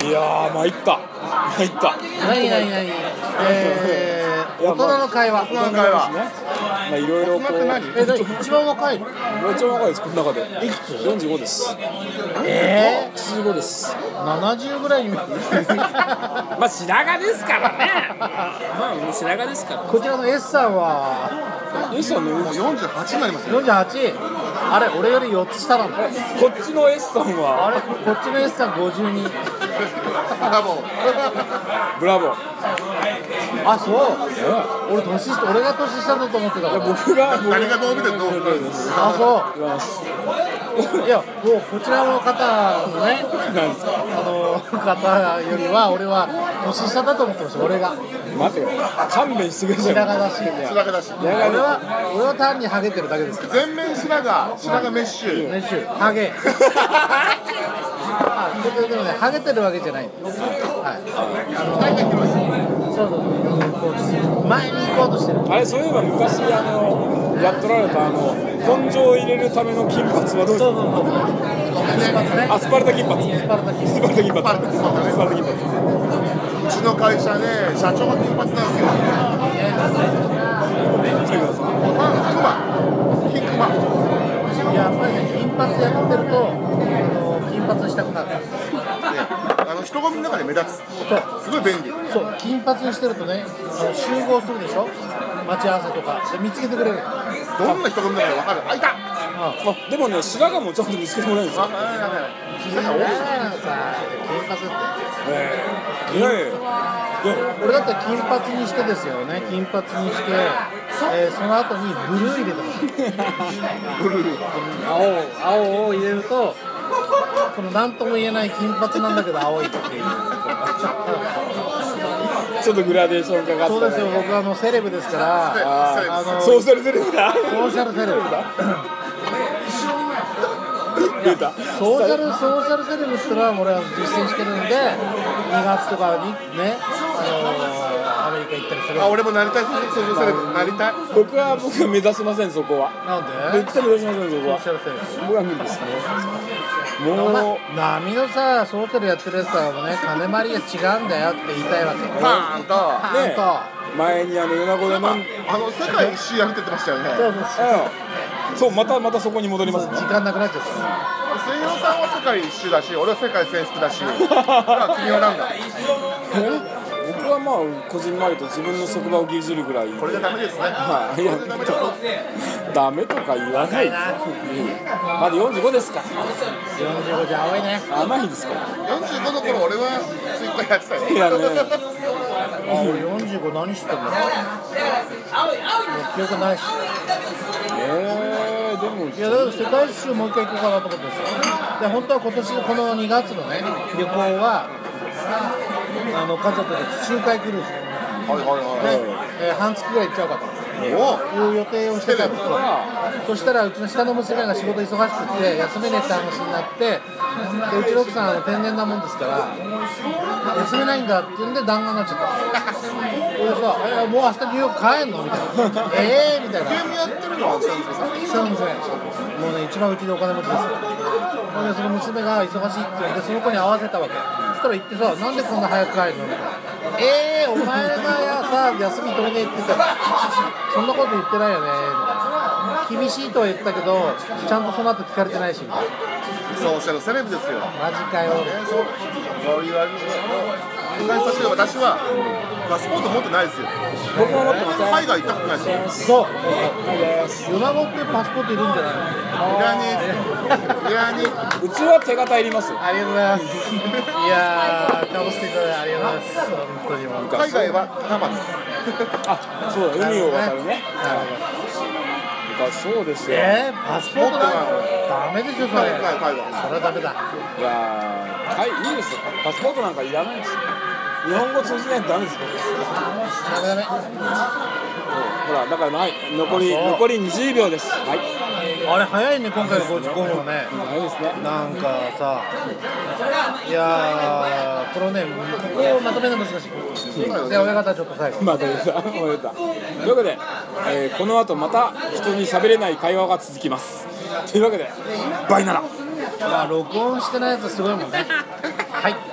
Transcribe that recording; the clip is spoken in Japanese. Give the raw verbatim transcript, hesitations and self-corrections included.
いやー参った参った何何何えー、大人の会話大人の会話ね、まあいろいろこうえだ一番若いの一番若いですこの中でいくつよんじゅうごですえー、はちじゅうごですななじゅうぐらいに見えるまあ白髪ですからねまあ白髪ですからこちらの S さんは S さんのもうよんじゅうはちになりますよ。 よんじゅうはちあれ俺よりよっつ下なんだこっちの S さんはあれこっちの S さんごじゅうにブラボー。 ブラボーあそう俺年下俺が年下だと思ってたから僕が誰がどう見てどう見てるんですか。 あそういやもうこちらの方のねなんですかあの方よりは俺は年下だと思ってました俺が待てよ勘弁してください白髪だし白髪だし。 俺は俺は単にハゲてるだけですから全面白髪、白髪メッシュ。 練習ハゲあででもねハゲてるわけじゃないはいあのそうそうそう前に行こうとしてるあれそういえば昔あのやっとられたあの根性を入れるための金髪はどうですかそうそうそう金髪ねアスパルタ金髪スパルタ金スパルタ金髪スパルタ金髪うちの会社ね、社長が金髪なんですよ。クマ、金クマ。 いややっぱりね金髪やってるとあの金髪したくなるね、あの人混みの中で目立つ。 そうすごい便利。 そう金髪にしてるとねあの集合するでしょ待ち合わせとかで見つけてくれるどんな人混みの中で分かる。あ、いた。 ああでもね白髪もちゃんと見つけてもらえるんですよあ、あ、 いやさ金髪ってええいやいやいや俺だったら金髪にしてですよね金髪にして、えー、その後にブルー入れてますブルー。 青青を入れるとこの何とも言えない金髪なんだけど青いっていうちょっとグラデーションかかったねそうですよ僕はあのセレブですからああのソーシャルセレブだソーシャルセレブ出たソーシャルソーシャルセレブってのは俺は実践してるんでにがつとかにねあのアメリカ行ったりするあ、俺もなりたい。そうそうセレブなりたい。 僕は僕は目指せませんそこはなんで絶対目指せませんそこはソーシャルセレブ僕は無理ですねもうま波のさソーシャルやってるやつはね金回りが違うんだよって言いたいわけパーンと。 パーンと、 前にあの米子で飲んあの世界一周やるって言ってましたよね。 そうそうそううんそうまたまたそこに戻りますね時間なくなっちゃった水曜さんは世界一周だし、俺は世界征服だし。まあ君はなんだ。 僕はまあこじんまりと自分の職場を牛耳るぐらいこれじゃダメですね。 はいいやこれじゃダメだ。 ダメとか言わないまだよんじゅうごですかよんじゅうごじゃ青いね甘いですかよんじゅうごの頃俺はツイッターやってたよ。 いやねあ俺よんじゅうご何してんだろうもう記憶ないしえー、でもいやだから世界一周もう一回行こうかなと思ってるんですよで本当は今年このにがつのね旅行はあの家族で周回クルーズはいはいはい。 ね、えー半月ぐらい行っちゃおうかとおいう予定をしてたんですよそしたらうちの下の娘が仕事忙しくて休めねえって話になってでうちの奥さんあの天然なもんですから休めないんだって言うんで弾丸になっちゃったそれでさえもう明日ニューヨーク帰んのみたいなえーみたいなゲームやってるのは先生さん。 下の娘もうね一番うちでお金持ちですよほんでその娘が忙しいって言ってその子に合わせたわけそしたら行ってさなんでこんな早く帰るのみたいなえーお前がやさ休み取れねえって言ったらそんなこと言ってないよねみたいな厳しいとは言ったけどちゃんとその後聞かれてないしみたいなソーシャルセレブですよ。 マジかよそうそう言われる。返させて私はパスポート持ってないですよ。 僕も持ってません海外行ったことないですよ。 そう米子ってパスポートいるんじゃないのいらねえ。いらねえ。 うちは手形いりますありがとうございますいやー顔していただいてありがとうございます本当にもう海外は高松。 あそうだ海を渡るね昔そうですよえー、パスポートだダメでしょそれ海外海外。 それはダメだいやーはいいいですよパスポートなんかいらないですよ日本語通じないとダメですよダメダメほらだからない残りあそう残りにじゅうびょうですはいあれ早いね今回のごじゅうごふんはね早いですねなんかさいやーこれねここをまとめるの難しいで親方ちょっと最後また出た、また出た。というわけで、えー、この後また人に喋れない会話が続きます。というわけで、バイなら。 まあ録音してないやつすごいもんねはい